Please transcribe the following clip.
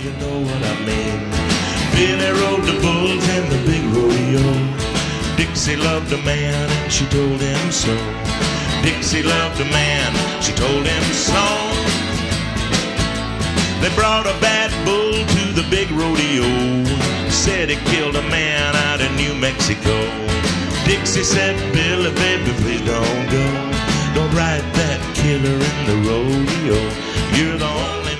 you know what I mean. Billy rode the bulls in the big rodeo. Dixie loved a man and she told him so. Dixie loved a man, she told him so. They brought a bad bull to the big rodeo. Said he killed a man out in New Mexico. Dixie said, Billy, baby, please don't go. Don't ride that killer in the rodeo. You're the only